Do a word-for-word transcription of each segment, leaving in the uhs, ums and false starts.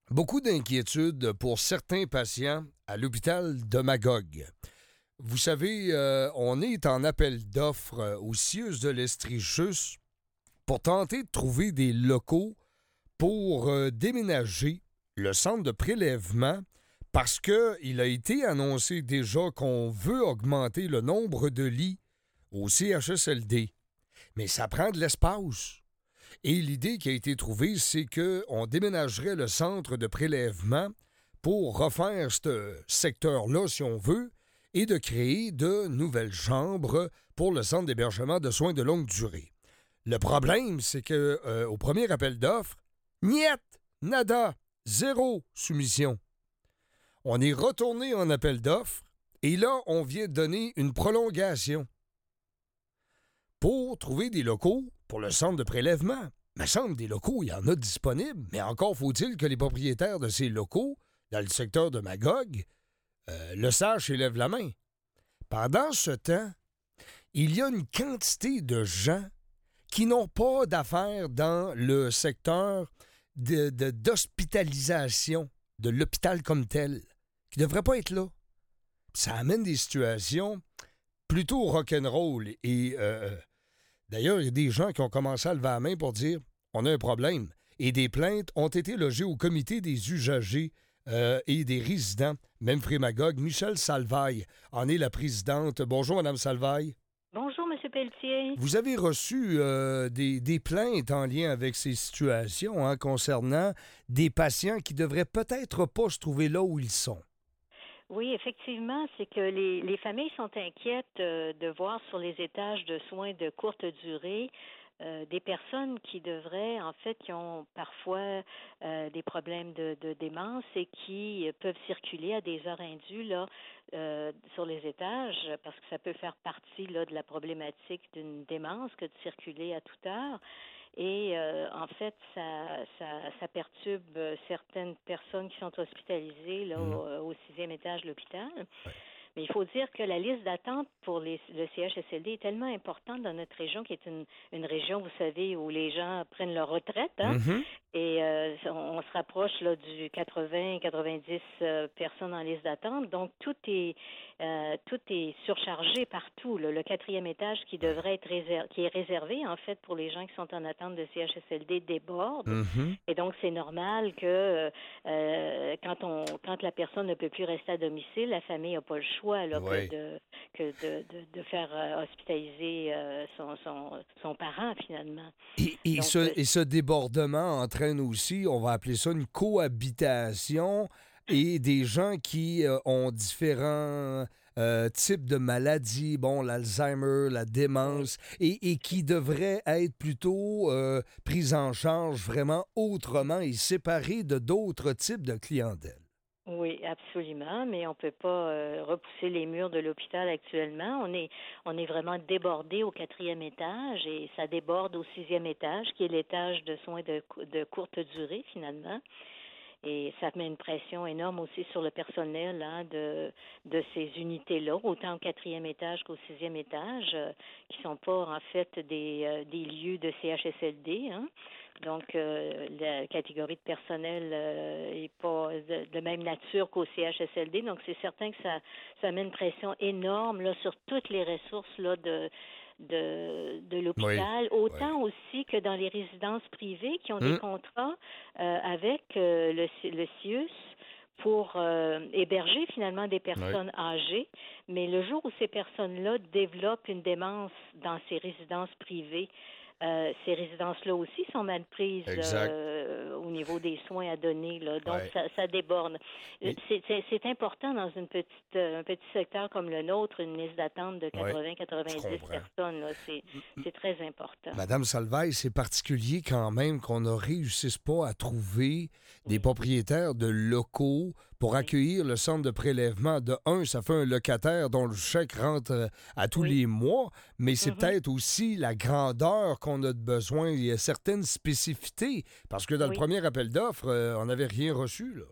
Beaucoup d'inquiétudes pour certains patients à l'hôpital de Magog. Vous savez, euh, on est en appel d'offres euh, au C I U S de l'Estrichus pour tenter de trouver des locaux pour euh, déménager le centre de prélèvement parce qu'il a été annoncé déjà qu'on veut augmenter le nombre de lits au C H S L D. Mais ça prend de l'espace. Et l'idée qui a été trouvée, c'est qu'on déménagerait le centre de prélèvement pour refaire ce secteur-là, si on veut, et de créer de nouvelles chambres pour le centre d'hébergement de soins de longue durée. Le problème, c'est que euh, au premier appel d'offres, niet, nada, zéro soumission. On est retourné en appel d'offres et là, on vient de donner une prolongation pour trouver des locaux pour le centre de prélèvement. Il me semble des locaux, il y en a disponibles, mais encore faut-il que les propriétaires de ces locaux, dans le secteur de Magog, euh, le sachent et lèvent la main. Pendant ce temps, il y a une quantité de gens qui n'ont pas d'affaires dans le secteur de, de- d'hospitalisation de l'hôpital comme tel, qui ne devraient pas être là. Ça amène des situations plutôt rock'n'roll. Et euh, d'ailleurs, il y a des gens qui ont commencé à lever la main pour dire on a un problème. Et des plaintes ont été logées au comité des usagers euh, et des résidents, même Frémagogue. Michel Salvaille en est la présidente. Bonjour, Mme Salvaille. Bonjour, M. Pelletier. Vous avez reçu euh, des, des plaintes en lien avec ces situations hein, concernant des patients qui devraient peut-être pas se trouver là où ils sont. Oui, effectivement, c'est que les, les familles sont inquiètes euh, de voir sur les étages de soins de courte durée euh, des personnes qui devraient, en fait, qui ont parfois euh, des problèmes de, de démence et qui euh, peuvent circuler à des heures indues là euh, sur les étages, parce que ça peut faire partie là de la problématique d'une démence que de circuler à toute heure. Et euh, en fait, ça, ça, ça perturbe euh, certaines personnes qui sont hospitalisées là, Mmh. au, au sixième étage de l'hôpital. Mais il faut dire que la liste d'attente pour les, le C H S L D est tellement importante dans notre région, qui est une, une région, vous savez, où les gens prennent leur retraite, hein? Mhm. Et euh, on, on se rapproche là du quatre-vingts à quatre-vingt-dix euh, personnes en liste d'attente. Donc tout est euh, tout est surchargé partout. Là. Le quatrième étage qui devrait être réservé, qui est réservé en fait pour les gens qui sont en attente de C H S L D déborde. Mhm. Et donc c'est normal que euh, quand on quand la personne ne peut plus rester à domicile, la famille n'a pas le choix là, Ouais. que de que de, de, de faire euh, hospitaliser euh, son, son son parent finalement. Et, et Donc, ce, euh, et ce débordement entraîne aussi, on va appeler ça une cohabitation et des gens qui euh, ont différents euh, types de maladies, bon, l'Alzheimer, la démence, et, et qui devraient être plutôt euh, pris en charge vraiment autrement et séparés de d'autres types de clientèle. Oui, absolument, mais on peut pas euh, repousser les murs de l'hôpital actuellement. On est on est vraiment débordé au quatrième étage et ça déborde au sixième étage, qui est l'étage de soins de, cou- de courte durée finalement. Et ça met une pression énorme aussi sur le personnel hein, de de ces unités-là, autant au quatrième étage qu'au sixième étage, euh, qui sont pas en fait des euh, des lieux de C H S L D. Hein. Donc euh, la catégorie de personnel euh, est pas de, de même nature qu'au C H S L D. Donc c'est certain que ça ça met une pression énorme là sur toutes les ressources là de de, de Oui. l'hôpital, Oui. autant aussi que dans les résidences privées qui ont Hum. des contrats euh, avec euh, le, C- le C I U S pour euh, héberger finalement des personnes âgées. Mais le jour où ces personnes-là développent une démence dans ces résidences privées, euh, ces résidences-là aussi sont mal prises Exact. euh, au niveau des soins à donner. Là. Donc, Ouais. ça, ça déborde. Mais- C'est, c'est, c'est important dans une petite, euh, un petit secteur comme le nôtre, une liste d'attente de quatre-vingts à quatre-vingt-dix je comprends. personnes. Là. C'est, c'est très important. Madame Salvaille, c'est particulier quand même qu'on ne réussisse pas à trouver des Oui. propriétaires de locaux pour Oui. accueillir le centre de prélèvement. De un, ça fait un locataire dont le chèque rentre euh, à tous Oui. les mois, mais c'est Mhm. peut-être aussi la grandeur qu'on a de besoin. Il y a certaines spécificités, parce que dans Oui. le premier appel d'offres, euh, on n'avait rien reçu. Là.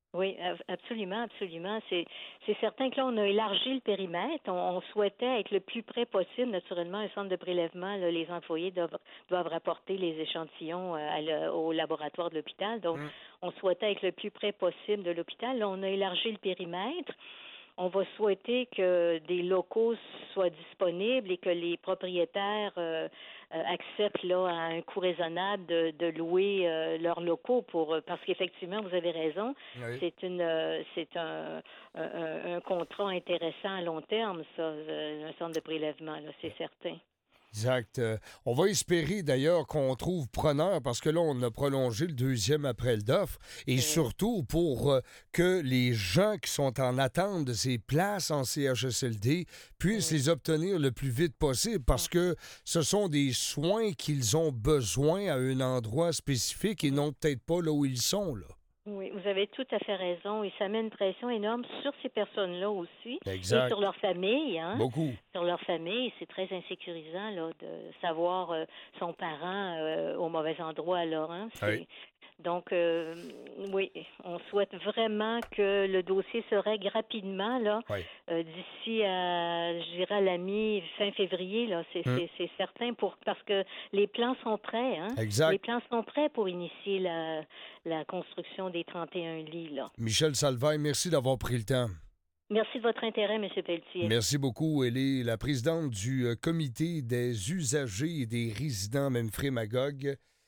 Oui, ab- absolument, absolument. C'est, c'est certain que là, on a élargi le périmètre. On, on souhaitait être le plus près possible. Naturellement, un centre de prélèvement, là, les employés doivent, doivent rapporter les échantillons euh, à le- au laboratoire de l'hôpital. Donc, Hum. on souhaitait être le plus près possible de l'hôpital. Là, on a élargi le périmètre. On va souhaiter que des locaux soient disponibles et que les propriétaires euh, euh, acceptent là à un coût raisonnable de, de louer euh, leurs locaux pour euh, parce qu'effectivement vous avez raison, Oui. c'est une euh, c'est un, un, un contrat intéressant à long terme ça, euh, un centre de prélèvement là, c'est certain. Exact. Euh, on va espérer d'ailleurs qu'on trouve preneur parce que là, on a prolongé le deuxième appel d'offres et Oui. surtout pour euh, que les gens qui sont en attente de ces places en C H S L D puissent Oui. les obtenir le plus vite possible parce que ce sont des soins qu'ils ont besoin à un endroit spécifique et non peut-être pas là où ils sont, là. Oui, vous avez tout à fait raison et ça met une pression énorme sur ces personnes-là aussi et sur Exact. leur famille, hein, Beaucoup. sur leur famille. C'est très insécurisant là de savoir euh, son parent euh, au mauvais endroit là, hein. Oui. C'est donc euh, oui, on souhaite vraiment que le dossier se règle rapidement là, Oui. euh, d'ici à, je dirais à la mi fin février là, c'est Hum. c'est c'est certain pour parce que les plans sont prêts, hein. Les Exact. plans sont prêts pour initier la la construction des trente et un lits, là. Michel Salvaille, merci d'avoir pris le temps. Merci de votre intérêt, M. Pelletier. Merci beaucoup. Elle est la présidente du euh, comité des usagers et des résidents Memphrey Magog.